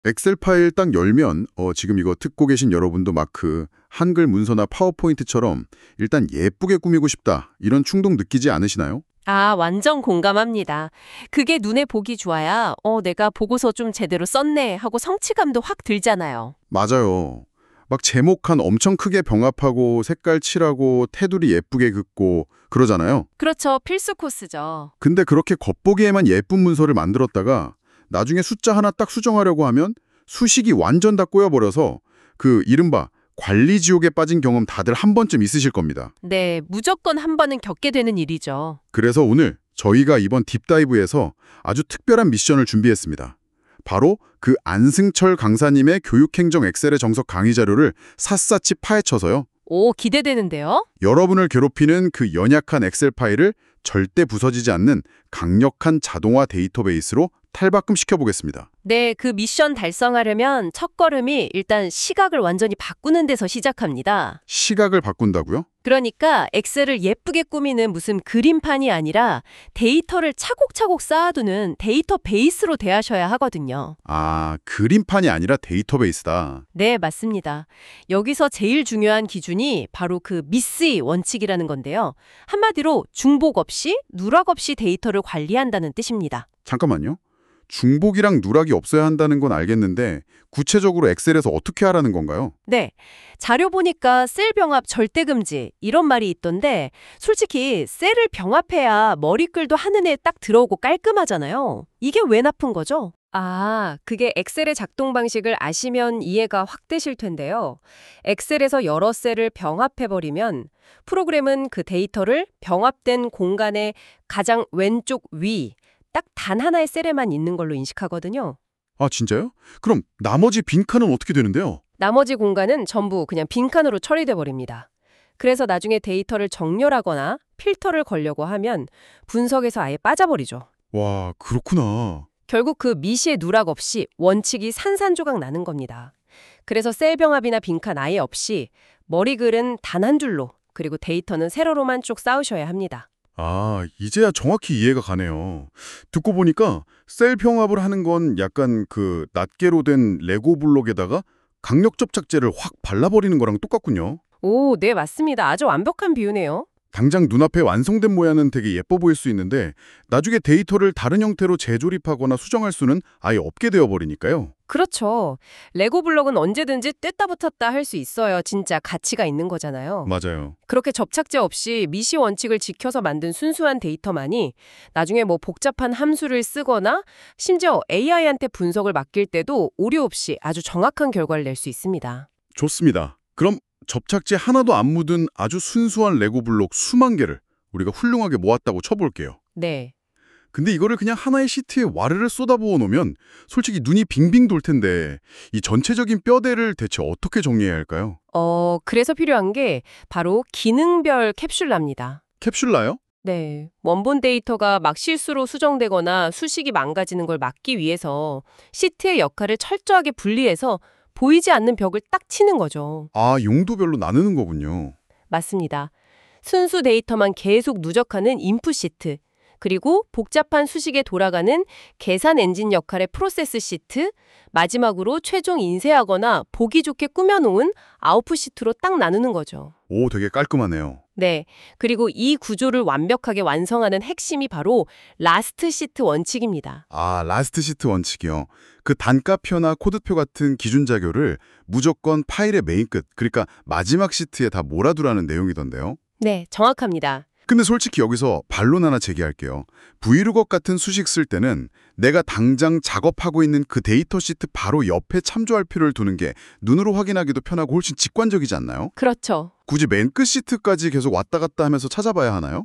엑셀 파일 딱 열면 지금 이거 듣고 계신 여러분도 막 그 한글 문서나 파워포인트처럼 일단 예쁘게 꾸미고 싶다 이런 충동 느끼지 않으시나요? 아, 완전 공감합니다. 그게 눈에 보기 좋아야, 내가 보고서 좀 제대로 썼네 하고 성취감도 확 들잖아요. 맞아요. 막 제목 한 엄청 크게 병합하고 색깔 칠하고 테두리 예쁘게 긋고 그러잖아요. 그렇죠. 필수 코스죠. 근데 그렇게 겉보기에만 예쁜 문서를 만들었다가 나중에 숫자 하나 딱 수정하려고 하면 수식이 완전 다 꼬여버려서 그 이른바 관리 지옥에 빠진 경험 다들 한 번쯤 있으실 겁니다. 네, 무조건 한 번은 겪게 되는 일이죠. 그래서 오늘 저희가 이번 딥다이브에서 아주 특별한 미션을 준비했습니다. 바로 그 안승철 강사님의 교육행정 엑셀의 정석 강의 자료를 샅샅이 파헤쳐서요. 오, 기대되는데요? 여러분을 괴롭히는 그 연약한 엑셀 파일을 절대 부서지지 않는 강력한 자동화 데이터베이스로 탈바꿈 시켜보겠습니다. 네, 그 미션 달성하려면 첫걸음이 일단 시각을 완전히 바꾸는 데서 시작합니다. 시각을 바꾼다고요? 그러니까 엑셀을 예쁘게 꾸미는 무슨 그림판이 아니라 데이터를 차곡차곡 쌓아두는 데이터 베이스로 대하셔야 하거든요. 아, 그림판이 아니라 데이터베이스다. 네, 맞습니다. 여기서 제일 중요한 기준이 바로 그 미스의 원칙이라는 건데요. 한마디로 중복 없이, 누락 없이 데이터를 관리한다는 뜻입니다. 잠깐만요. 중복이랑 누락이 없어야 한다는 건 알겠는데 구체적으로 엑셀에서 어떻게 하라는 건가요? 네, 자료 보니까 셀 병합 절대 금지 이런 말이 있던데 솔직히 셀을 병합해야 머리글도 하늘에 딱 들어오고 깔끔하잖아요. 이게 왜 나쁜 거죠? 아, 그게 엑셀의 작동 방식을 아시면 이해가 확 되실 텐데요. 엑셀에서 여러 셀을 병합해버리면 프로그램은 그 데이터를 병합된 공간의 가장 왼쪽 위, 딱 단 하나의 셀에만 있는 걸로 인식하거든요. 아, 진짜요? 그럼 나머지 빈칸은 어떻게 되는데요? 나머지 공간은 전부 그냥 빈칸으로 처리돼 버립니다. 그래서 나중에 데이터를 정렬하거나 필터를 걸려고 하면 분석에서 아예 빠져버리죠. 와, 그렇구나. 결국 그 미시의 누락 없이 원칙이 산산조각 나는 겁니다. 그래서 셀 병합이나 빈칸 아예 없이 머리글은 단 한 줄로 그리고 데이터는 세로로만 쭉 쌓으셔야 합니다. 아, 이제야 정확히 이해가 가네요. 듣고 보니까 셀 병합을 하는 건 약간 그 낱개로 된 레고 블록에다가 강력 접착제를 확 발라버리는 거랑 똑같군요. 오, 네, 맞습니다. 아주 완벽한 비유네요. 당장 눈앞에 완성된 모양은 되게 예뻐 보일 수 있는데 나중에 데이터를 다른 형태로 재조립하거나 수정할 수는 아예 없게 되어버리니까요. 그렇죠. 레고 블록은 언제든지 뗐다 붙였다 할 수 있어요. 진짜 가치가 있는 거잖아요. 맞아요. 그렇게 접착제 없이 미시 원칙을 지켜서 만든 순수한 데이터만이 나중에 뭐 복잡한 함수를 쓰거나 심지어 AI한테 분석을 맡길 때도 오류 없이 아주 정확한 결과를 낼 수 있습니다. 좋습니다. 그럼 접착제 하나도 안 묻은 아주 순수한 레고 블록 수만 개를 우리가 훌륭하게 모았다고 쳐볼게요. 네. 근데 이거를 그냥 하나의 시트에 와르르 쏟아부어 놓으면 솔직히 눈이 빙빙 돌 텐데 이 전체적인 뼈대를 대체 어떻게 정리해야 할까요? 그래서 필요한 게 바로 기능별 캡슐라입니다. 캡슐라요? 네. 원본 데이터가 막 실수로 수정되거나 수식이 망가지는 걸 막기 위해서 시트의 역할을 철저하게 분리해서 보이지 않는 벽을 딱 치는 거죠. 아, 용도별로 나누는 거군요. 맞습니다. 순수 데이터만 계속 누적하는 인풋 시트, 그리고 복잡한 수식에 돌아가는 계산 엔진 역할의 프로세스 시트, 마지막으로 최종 인쇄하거나 보기 좋게 꾸며놓은 아웃풋 시트로 딱 나누는 거죠. 오, 되게 깔끔하네요. 네. 그리고 이 구조를 완벽하게 완성하는 핵심이 바로 라스트 시트 원칙입니다. 아, 라스트 시트 원칙이요. 그 단가표나 코드표 같은 기준 자료를 무조건 파일의 메인 끝, 그러니까 마지막 시트에 다 몰아두라는 내용이던데요. 네, 정확합니다. 근데 솔직히 여기서 반론 하나 제기할게요. 브이루것 같은 수식 쓸 때는 내가 당장 작업하고 있는 그 데이터 시트 바로 옆에 참조할 필요를 두는 게 눈으로 확인하기도 편하고 훨씬 직관적이지 않나요? 그렇죠. 굳이 맨 끝 시트까지 계속 왔다 갔다 하면서 찾아봐야 하나요?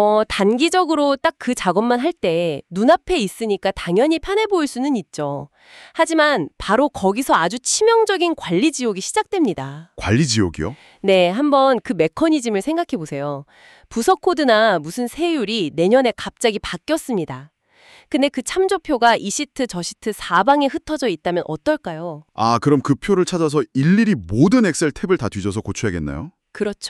단기적으로 딱 그 작업만 할 때 눈앞에 있으니까 당연히 편해 보일 수는 있죠. 하지만 바로 거기서 아주 치명적인 관리 지옥이 시작됩니다. 관리 지옥이요? 네, 한번 그 메커니즘을 생각해 보세요. 부서 코드나 무슨 세율이 내년에 갑자기 바뀌었습니다. 근데 그 참조표가 이 시트 저 시트 사방에 흩어져 있다면 어떨까요? 아, 그럼 그 표를 찾아서 일일이 모든 엑셀 탭을 다 뒤져서 고쳐야겠나요? 그렇죠.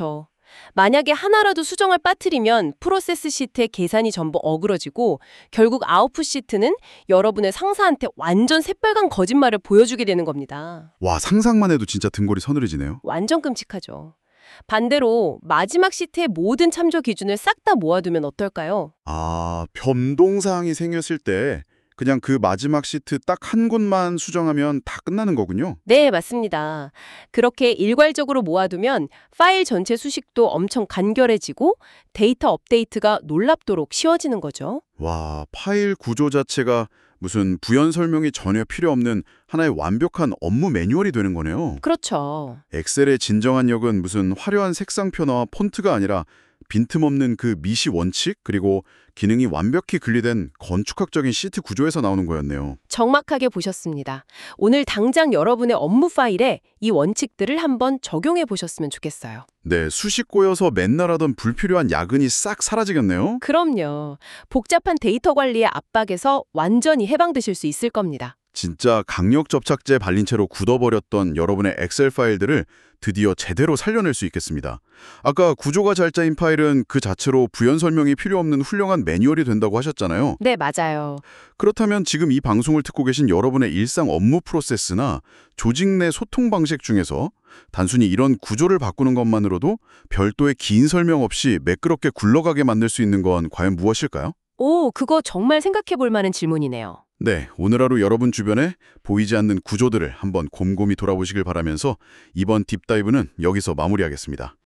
만약에 하나라도 수정을 빠뜨리면 프로세스 시트의 계산이 전부 어그러지고 결국 아웃풋 시트는 여러분의 상사한테 완전 새빨간 거짓말을 보여주게 되는 겁니다. 와, 상상만 해도 진짜 등골이 서늘해지네요. 완전 끔찍하죠. 반대로 마지막 시트의 모든 참조 기준을 싹 다 모아두면 어떨까요? 아, 변동사항이 생겼을 때 그냥 그 마지막 시트 딱 한 곳만 수정하면 다 끝나는 거군요. 네, 맞습니다. 그렇게 일괄적으로 모아두면 파일 전체 수식도 엄청 간결해지고 데이터 업데이트가 놀랍도록 쉬워지는 거죠. 와, 파일 구조 자체가 무슨 부연 설명이 전혀 필요 없는 하나의 완벽한 업무 매뉴얼이 되는 거네요. 그렇죠. 엑셀의 진정한 역은 무슨 화려한 색상 표나와 폰트가 아니라 빈틈없는 그 미시 원칙 그리고 기능이 완벽히 분리된 건축학적인 시트 구조에서 나오는 거였네요. 정확하게 보셨습니다. 오늘 당장 여러분의 업무 파일에 이 원칙들을 한번 적용해 보셨으면 좋겠어요. 네, 수식 꼬여서 맨날 하던 불필요한 야근이 싹 사라지겠네요. 그럼요. 복잡한 데이터 관리의 압박에서 완전히 해방되실 수 있을 겁니다. 진짜 강력 접착제 발린 채로 굳어버렸던 여러분의 엑셀 파일들을 드디어 제대로 살려낼 수 있겠습니다. 아까 구조가 잘 짜인 파일은 그 자체로 부연 설명이 필요 없는 훌륭한 매뉴얼이 된다고 하셨잖아요. 네, 맞아요. 그렇다면 지금 이 방송을 듣고 계신 여러분의 일상 업무 프로세스나 조직 내 소통 방식 중에서 단순히 이런 구조를 바꾸는 것만으로도 별도의 긴 설명 없이 매끄럽게 굴러가게 만들 수 있는 건 과연 무엇일까요? 오, 그거 정말 생각해 볼 만한 질문이네요. 네, 오늘 하루 여러분 주변에 보이지 않는 구조들을 한번 곰곰이 돌아보시길 바라면서 이번 딥다이브는 여기서 마무리하겠습니다.